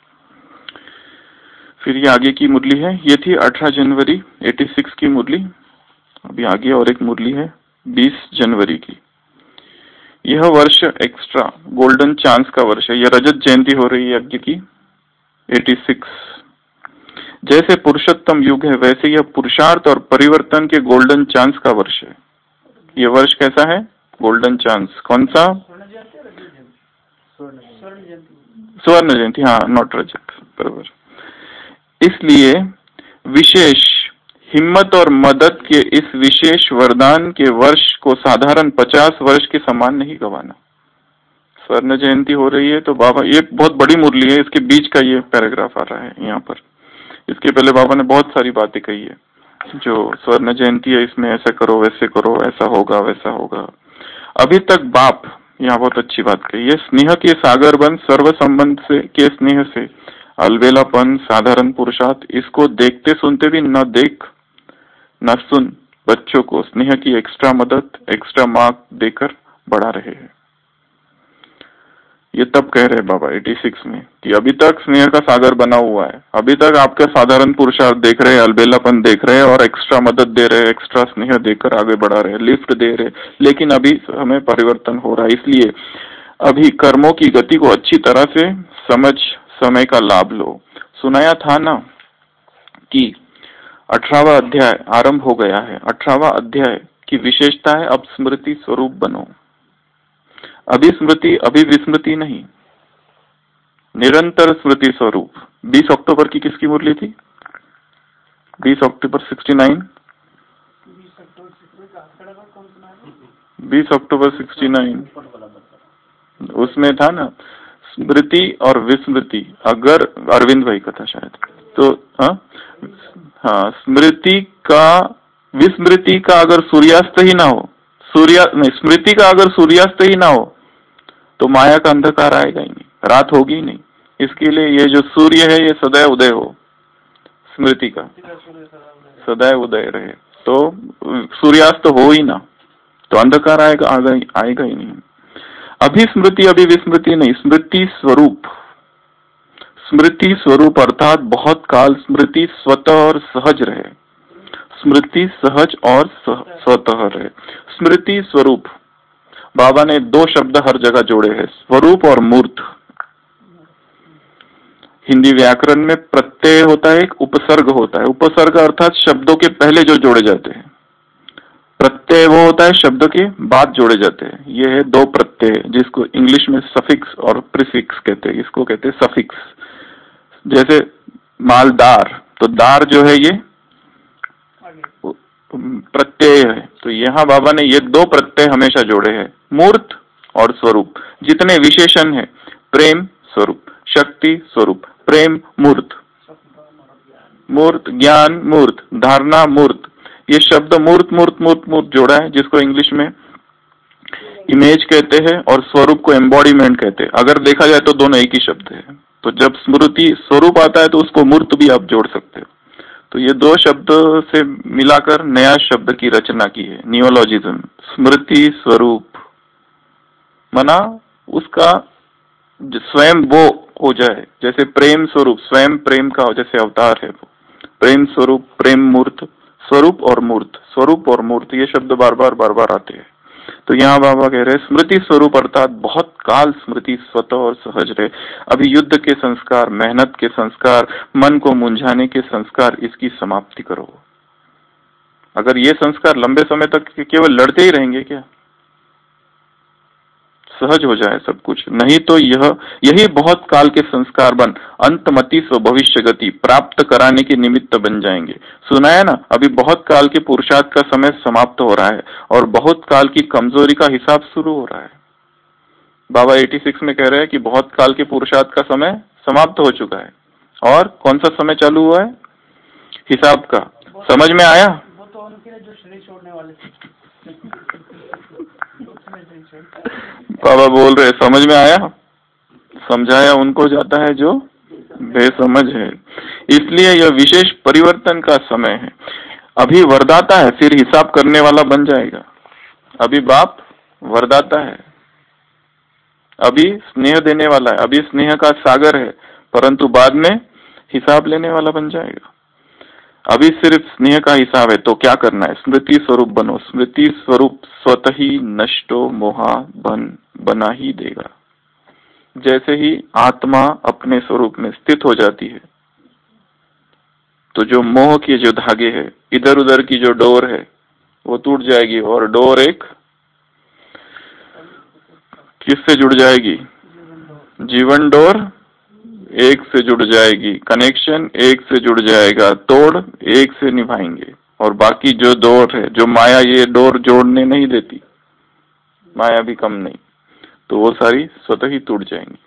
फिर ये आगे की मुरली है, ये थी 18 जनवरी 86 की मुरली। अभी आगे और एक मुरली है 20 जनवरी की। यह वर्ष एक्स्ट्रा गोल्डन चांस का वर्ष है, यह रजत जयंती हो रही है यज्ञ की 86। जैसे पुरुषोत्तम युग है वैसे यह पुरुषार्थ और परिवर्तन के गोल्डन चांस का वर्ष है। यह वर्ष कैसा है? Golden chance. कौन सा? स्वर्ण जयंती, हाँ, नॉट रजत, बराबर। इसलिए विशेष हिम्मत और मदद के इस विशेष वरदान के वर्ष को साधारण 50 वर्ष के समान नहीं गवाना। स्वर्ण जयंती हो रही है तो बाबा, ये बहुत बड़ी मुरली है, इसके बीच का ये पैराग्राफ आ रहा है यहाँ पर। इसके पहले बाबा ने बहुत सारी बातें कही है, जो स्वर्ण जयंती है इसमें ऐसा करो, वैसे करो, ऐसा होगा, वैसा होगा। अभी तक बाप यहाँ बहुत अच्छी बात कही है, स्नेह के सागर बन सर्व संबंध से के स्नेह से अलबेलापन, साधारण पुरुषार्थ, इसको देखते सुनते भी न देख न सुन बच्चों को स्नेह की एक्स्ट्रा मदद, एक्स्ट्रा मार्क देकर बढ़ा रहे हैं। ये तब कह रहे बाबा 86 में कि अभी तक स्नेह का सागर बना हुआ है, अभी तक आपका साधारण पुरुषार्थ देख रहे हैं, अलबेलापन देख रहे हैं और एक्स्ट्रा मदद दे रहे हैं, एक्स्ट्रा स्नेह देकर आगे बढ़ा रहे हैं, लिफ्ट दे रहे, लेकिन अभी हमें परिवर्तन हो रहा है। इसलिए अभी कर्मों की गति को अच्छी तरह से समझ समय का लाभ लो। सुनाया था ना कि 18वां अध्याय आरंभ हो गया है। 18वां अध्याय की विशेषता है अब स्मृति स्वरूप बनो। अभी स्मृति, अभी विस्मृति नहीं, निरंतर स्मृति स्वरूप। 20 अक्टूबर की किसकी मुरली थी? 20 अक्टूबर 69, 20 अक्टूबर 69 उसमें था ना स्मृति और विस्मृति। अगर अरविंद भाई का था शायद, तो हाँ, स्मृति का विस्मृति का अगर सूर्यास्त ही ना हो, स्मृति का अगर सूर्यास्त ही ना हो तो माया का अंधकार आएगा ही नहीं, रात होगी ही नहीं। इसके लिए ये जो सूर्य है ये सदैव उदय हो, स्मृति का सदैव उदय रहे, तो सूर्यास्त हो ही ना तो अंधकार आएगा ही नहीं। अभी स्मृति, अभी विस्मृति नहीं, स्मृति स्वरूप। स्मृति स्वरूप अर्थात बहुत काल स्मृति स्वतः और सहज रहे, स्मृति सहज और स्वतः रहे। स्मृति स्वरूप, बाबा ने 2 शब्द हर जगह जोड़े हैं, स्वरूप और मूर्त। हिंदी व्याकरण में प्रत्यय होता है, एक उपसर्ग होता है। उपसर्ग अर्थात शब्दों के पहले जो जोड़े जाते हैं, प्रत्यय वो होता है शब्द के बाद जोड़े जाते हैं। ये है 2 प्रत्यय, जिसको इंग्लिश में सफिक्स और प्रीफिक्स कहते हैं, इसको कहते हैं सफिक्स। जैसे मालदार, तो दार जो है ये प्रत्यय है, तो यहाँ बाबा ने ये 2 प्रत्यय हमेशा जोड़े हैं, मूर्त और स्वरूप। जितने विशेषण है, प्रेम स्वरूप, शक्ति स्वरूप, प्रेम मूर्त, मूर्त ज्ञान मूर्त, धारणा मूर्त, ये शब्द मूर्त मूर्त मूर्त मूर्त जोड़ा है, जिसको इंग्लिश में इमेज कहते हैं और स्वरूप को एम्बॉडीमेंट कहते हैं। अगर देखा जाए तो दोनों एक ही शब्द है, तो जब स्मृति स्वरूप आता है तो उसको मूर्त भी आप जोड़ सकते हो। तो ये 2 शब्द से मिलाकर नया शब्द की रचना की है, नियोलॉजिज्म। स्मृति स्वरूप मना उसका स्वयं वो हो जाए, जैसे प्रेम स्वरूप स्वयं प्रेम का जैसे अवतार है वो, प्रेम स्वरूप, प्रेम मूर्त, स्वरूप और मूर्त, स्वरूप और मूर्त, ये शब्द बार बार आते हैं। तो यहाँ बाबा कह रहे हैं स्मृति स्वरूप अर्थात बहुत काल स्मृति स्वतः और सहज रहे। अभी युद्ध के संस्कार, मेहनत के संस्कार, मन को मुंझाने के संस्कार, इसकी समाप्ति करो। अगर ये संस्कार लंबे समय तक केवल लड़ते ही रहेंगे क्या, सहज हो जाए सब कुछ, नहीं तो यही बहुत काल के संस्कार बन अंतमति स्व भविष्य गति प्राप्त कराने के निमित्त बन जाएंगे। सुनाया ना, अभी बहुत काल के पुरुषार्थ का समय समाप्त हो रहा है और बहुत काल की कमजोरी का हिसाब शुरू हो रहा है। बाबा 86 में कह रहे हैं कि बहुत काल के पुरुषार्थ का समय समाप्त हो चुका है और कौन सा समय चालू हुआ है, हिसाब का। समझ में आया? वो तो उनके लिए जो शरीर छोड़ने वाले थे। बाबा बोल रहे समझ में आया, समझाया उनको जाता है जो बेसमझ है। इसलिए यह विशेष परिवर्तन का समय है। अभी वरदाता है, फिर हिसाब करने वाला बन जाएगा। अभी बाप वरदाता है, अभी स्नेह देने वाला है, अभी स्नेह का सागर है, परंतु बाद में हिसाब लेने वाला बन जाएगा। अभी सिर्फ स्नेह का हिसाब है, तो क्या करना है, स्मृति स्वरूप बनो। स्मृति स्वरूप स्वतः ही नष्टो मोहा बना ही देगा। जैसे ही आत्मा अपने स्वरूप में स्थित हो जाती है तो जो मोह के जो धागे है, इधर उधर की जो डोर है, वो टूट जाएगी और डोर एक किससे जुड़ जाएगी, जीवन डोर एक से जुड़ जाएगी, कनेक्शन एक से जुड़ जाएगा, तोड़ एक से निभाएंगे, और बाकी जो डोर है, जो माया ये डोर जोड़ने नहीं देती, माया भी कम नहीं, तो वो सारी स्वतः ही टूट जाएंगी।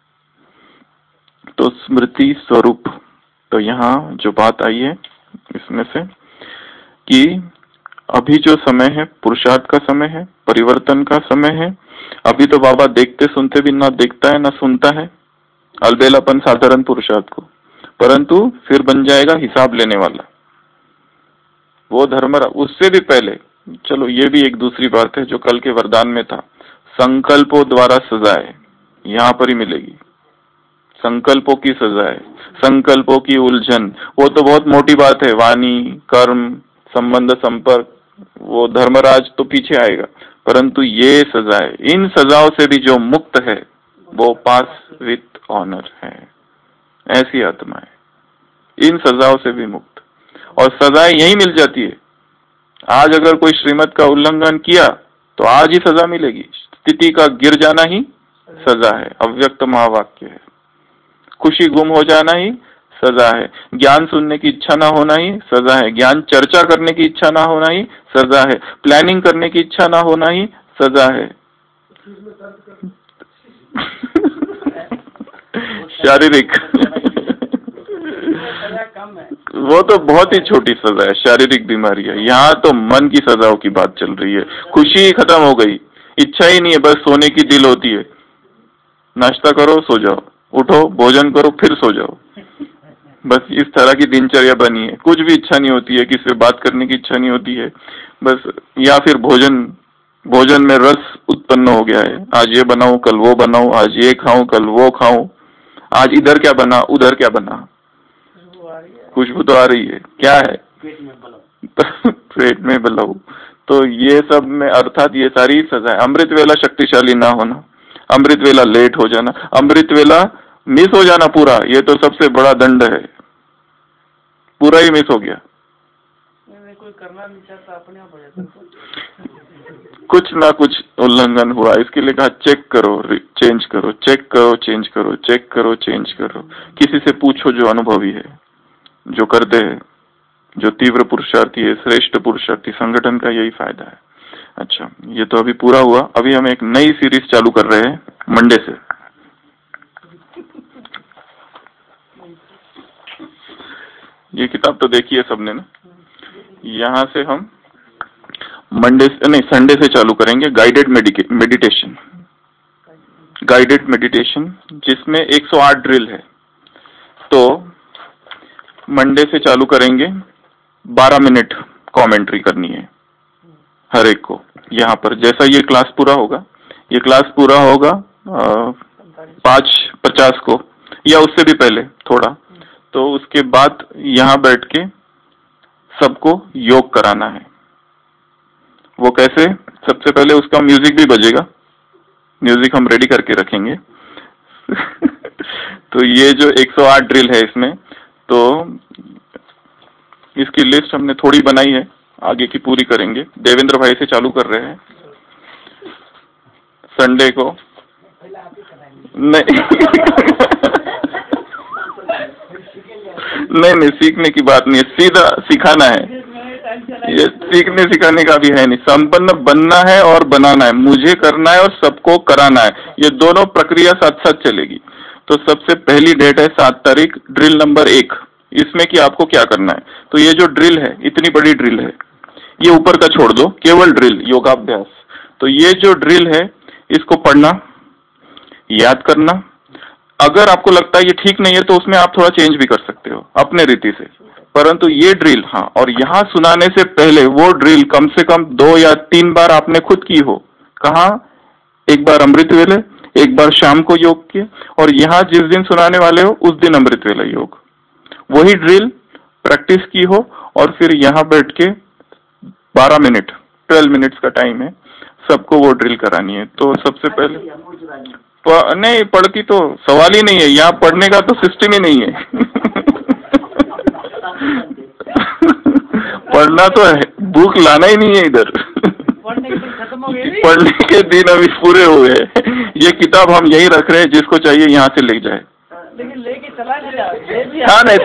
तो स्मृति स्वरूप, तो यहाँ जो बात आई है इसमें से कि अभी जो समय है पुरुषार्थ का समय है, परिवर्तन का समय है। अभी तो बाबा देखते सुनते भी ना देखता है ना सुनता है, अलबेलापन साधारण पुरुषार्थ को, परंतु फिर बन जाएगा हिसाब लेने वाला वो धर्म। उससे भी पहले चलो ये भी एक दूसरी बात है जो कल के वरदान में था, संकल्पों द्वारा सजाए यहाँ पर ही मिलेगी। संकल्पों की सजाए, संकल्पों की उलझन, वो तो बहुत मोटी बात है, वाणी कर्म संबंध संपर्क, वो धर्मराज तो पीछे आएगा, परंतु ये सजाए, इन सजाओं से भी जो मुक्त है वो पास विथ ऑनर है, ऐसी आत्मा है, इन सजाओं से भी मुक्त। और सजाएं यही मिल जाती है। आज अगर कोई श्रीमत का उल्लंघन किया तो आज ही सजा मिलेगी, स्थिति का गिर जाना ही सजा है, अव्यक्त महावाक्य है। खुशी गुम हो जाना ही सजा है, ज्ञान सुनने की इच्छा ना होना ही सजा है, ज्ञान चर्चा करने की इच्छा ना होना ही सजा है, प्लानिंग करने की इच्छा ना होना ही सजा है। शारीरिक वो तो बहुत ही छोटी सजा है, शारीरिक बीमारी है। यहाँ तो मन की सजाओं की बात चल रही है। खुशी खत्म हो गई, इच्छा ही नहीं है, बस सोने की दिल होती है। नाश्ता करो सो जाओ, उठो भोजन करो फिर सो जाओ, बस इस तरह की दिनचर्या बनी है। कुछ भी इच्छा नहीं होती है, किसी से बात करने की इच्छा नहीं होती है बस, या फिर भोजन में रस उत्पन्न हो गया है, आज ये बनाऊं कल वो बनाऊं, आज ये खाऊं कल वो खाऊं, आज इधर क्या बना उधर क्या बना, खुशबू तो आ रही है, क्या है पेट में बलाऊ। तो ये सब में अर्थात ये सारी सजा है। अमृत वेला शक्तिशाली ना होना, अमृत वेला लेट हो जाना, अमृत वेला मिस हो जाना पूरा, ये तो सबसे बड़ा दंड है, पूरा ही मिस हो गया। कोई करना नहीं चाहता, अपने आप हो जाता। कुछ ना कुछ उल्लंघन हुआ, इसके लिए कहा चेक करो चेंज करो, चेक करो चेंज करो, चेक करो चेंज करो। किसी से पूछो जो अनुभवी है, जो करते हैं, जो तीव्र पुरुषार्थी है, श्रेष्ठ पुरुषार्थी। संगठन का यही फायदा है। अच्छा, ये तो अभी पूरा हुआ। अभी हम एक नई सीरीज चालू कर रहे हैं मंडे से। ये किताब तो देखी है सबने ना। यहाँ से हम मंडे से नहीं संडे से चालू करेंगे गाइडेड मेडिटेशन, गाइडेड मेडिटेशन जिसमें 108 ड्रिल है। तो मंडे से चालू करेंगे, 12 मिनट कमेंट्री करनी है हर एक को। यहाँ पर जैसा ये क्लास पूरा होगा, ये क्लास पूरा होगा 5:50 को या उससे भी पहले थोड़ा, तो उसके बाद यहाँ बैठ के सबको योग कराना है। वो कैसे? सबसे पहले उसका म्यूजिक भी बजेगा, म्यूजिक हम रेडी करके रखेंगे। तो ये जो 108 ड्रिल है इसमें, तो इसकी लिस्ट हमने थोड़ी बनाई है, आगे की पूरी करेंगे। देवेंद्र भाई से चालू कर रहे हैं संडे को। नहीं नहीं सीखने की बात नहीं है, सीधा सिखाना है। ये सीखने सिखाने का भी है नहीं, संपन्न बनना है और बनाना है, मुझे करना है और सबको कराना है। ये दोनों प्रक्रिया साथ साथ चलेगी। तो सबसे पहली डेट है 7 तारीख, ड्रिल नंबर 1। इसमें कि आपको क्या करना है। तो ये जो ड्रिल है, इतनी बड़ी ड्रिल है, ये ऊपर का छोड़ दो, केवल ड्रिल योगाभ्यास। तो ये जो ड्रिल है इसको पढ़ना, याद करना। अगर आपको लगता है ये ठीक नहीं है तो उसमें आप थोड़ा चेंज भी कर सकते हो अपने रीति से, परंतु ये ड्रिल, हाँ, और यहाँ सुनाने से पहले वो ड्रिल कम से कम 2 या 3 बार आपने खुद की हो। कहाँ? एक बार अमृत वेले, एक बार शाम को योग किए, और यहाँ जिस दिन सुनाने वाले हो उस दिन अमृत वेला योग, वही ड्रिल प्रैक्टिस की हो। और फिर यहाँ बैठ के 12 मिनट 12 मिनट्स का टाइम है, सबको वो ड्रिल करानी है। तो सबसे पहले नहीं पढ़ती तो सवाल ही नहीं है, यहाँ पढ़ने का तो सिस्टम ही नहीं है। पढ़ना तो है, बुक लाना ही नहीं है इधर। पढ़ने के दिन अभी पूरे हुए। ये किताब हम यही रख रहे हैं, जिसको चाहिए यहाँ से ले जाए। लेकिन लेके चला गया, ले भी हाँ नहीं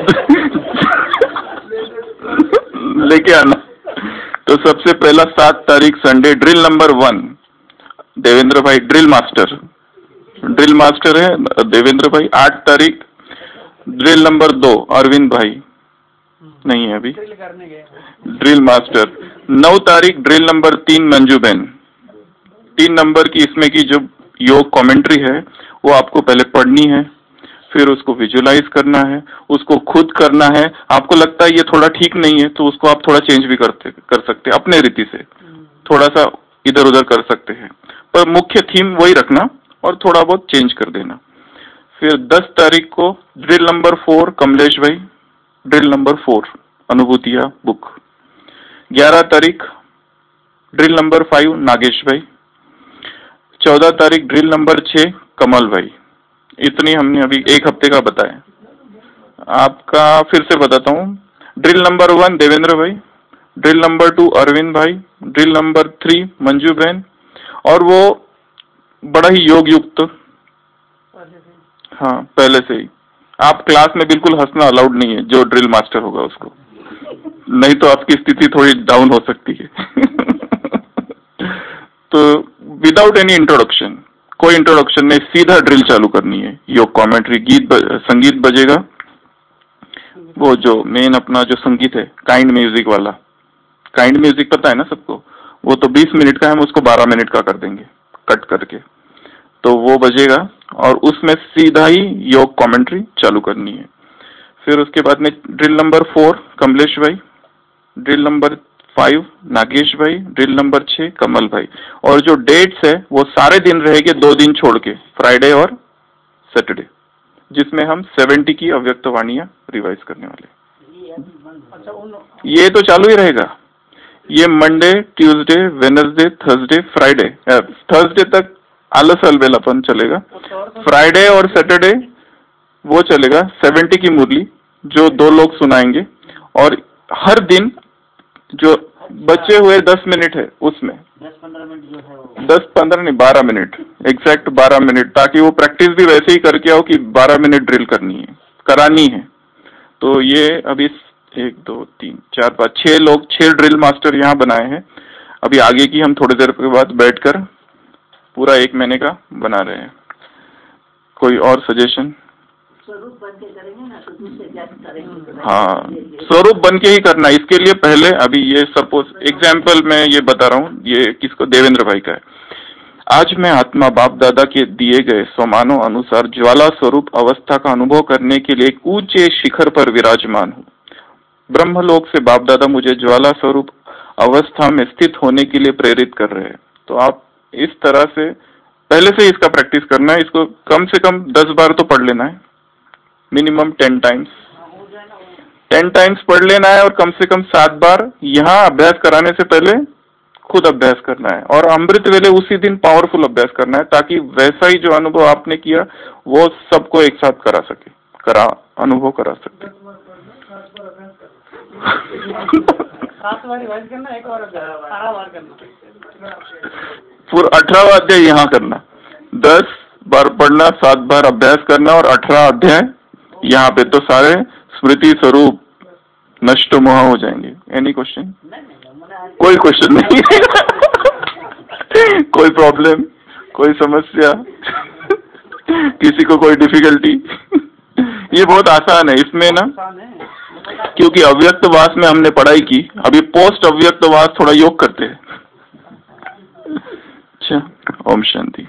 लेके आना। तो सबसे पहला 7 तारीख संडे, ड्रिल नंबर 1 देवेंद्र भाई, ड्रिल मास्टर है देवेंद्र भाई। 8 तारीख ड्रिल नंबर 2 अरविंद भाई नहीं है अभी, ड्रिल करने गए। Drill master. 9 तारीख ड्रिल नंबर 3 मंजू बहन। 3 नंबर की इसमें की जो योग कमेंट्री है वो आपको पहले पढ़नी है, फिर उसको विजुलाइज करना है, उसको खुद करना है। आपको लगता है ये थोड़ा ठीक नहीं है तो उसको आप थोड़ा चेंज भी कर सकते हैं अपने रीति से, थोड़ा सा इधर उधर कर सकते हैं, पर मुख्य थीम वही रखना और थोड़ा बहुत चेंज कर देना। फिर 10 तारीख को ड्रिल नंबर 4 कमलेश भाई, ड्रिल नंबर 4 अनुभूतिया बुक। 11 तारीख ड्रिल नंबर 5 नागेश भाई। 14 तारीख ड्रिल नंबर 6 कमल भाई। इतनी हमने अभी 1 हफ्ते का बताया। आपका फिर से बताता हूँ, ड्रिल नंबर 1 देवेंद्र भाई, ड्रिल नंबर 2 अरविंद भाई, ड्रिल नंबर 3 मंजू बहन, और वो बड़ा ही योग युक्त, हाँ पहले से ही। आप क्लास में बिल्कुल हंसना अलाउड नहीं है जो ड्रिल मास्टर होगा उसको, नहीं तो आपकी स्थिति थोड़ी डाउन हो सकती है। तो विदाउट एनी इंट्रोडक्शन, कोई इंट्रोडक्शन नहीं, सीधा ड्रिल चालू करनी है। योग कमेंट्री, संगीत बजेगा, वो जो मेन अपना जो संगीत है काइंड म्यूजिक वाला, काइंड म्यूजिक पता है ना सबको, वो तो 20 मिनट का है, हम उसको 12 मिनट का कर देंगे कट करके, तो वो बजेगा और उसमें सीधा ही योग कमेंट्री चालू करनी है। फिर उसके बाद में ड्रिल नंबर 4 कमलेश भाई, ड्रिल नंबर 5 नागेश भाई, ड्रिल नंबर 6 कमल भाई। और जो डेट्स है वो सारे दिन रहेंगे, 2 दिन छोड़ के, फ्राइडे और सैटरडे, जिसमें हम 70 की अव्यक्त वाणियां रिवाइज करने वाले। ये तो चालू ही रहेगा, ये Monday, Tuesday, Wednesday, Thursday, Friday, Thursday तक आलस अलबेलापन चलेगा, फ्राइडे और सैटरडे वो चलेगा 70 की मुरली, जो 2 लोग सुनाएंगे, और हर दिन जो बचे हुए 10 मिनट है उसमें 10-15 मिनट जो है वो 10-15 नहीं 12 मिनट, एग्जैक्ट 12 मिनट, ताकि वो प्रैक्टिस भी वैसे ही करके आओ कि 12 मिनट ड्रिल करानी है। तो ये अभी 1 2 3 4 5 6 लोग, 6 ड्रिल मास्टर यहाँ बनाए हैं। अभी आगे की हम थोड़ी देर के बाद बैठकर पूरा 1 महीने का बना रहे हैं। कोई और सजेशन? स्वरूप बन के करेंगे ना तो दूसरे क्या करेंगे? हाँ, स्वरूप बन के ही करना। इसके लिए पहले अभी ये सपोज एग्जाम्पल मैं ये बता रहा हूँ, ये किसको, देवेंद्र भाई का है। आज मैं आत्मा बाप दादा के दिए गए स्वमानों अनुसार ज्वाला स्वरूप अवस्था का अनुभव करने के लिए एक ऊंचे शिखर पर विराजमान हूँ। ब्रह्मलोक से बाप दादा मुझे ज्वाला स्वरूप अवस्था में स्थित होने के लिए प्रेरित कर रहे हैं। तो आप इस तरह से पहले से इसका प्रैक्टिस करना है। इसको कम से कम 10 बार तो पढ़ लेना है, मिनिमम 10 टाइम्स पढ़ लेना है, और कम से कम 7 बार यहाँ अभ्यास कराने से पहले खुद अभ्यास करना है, और अमृत वेले उसी दिन पावरफुल अभ्यास करना है, ताकि वैसा ही जो अनुभव आपने किया वो सबको एक साथ अनुभव करा सके। 7 बार रिवाइज करना, 1 बार 18 बार करना, पूरा 18वां अध्याय यहाँ करना, 10 बार पढ़ना, 7 बार अभ्यास करना, और 18 अध्याय यहाँ पे, तो सारे स्मृति स्वरूप नष्ट मोह हो जाएंगे। Any question? कोई क्वेश्चन नहीं? कोई प्रॉब्लम, कोई समस्या, किसी को कोई डिफिकल्टी? ये बहुत आसान है इसमें ना, क्योंकि अव्यक्तवास में हमने पढ़ाई की, अभी पोस्ट अव्यक्तवास थोड़ा योग करते हैं। अच्छा, ओम शांति।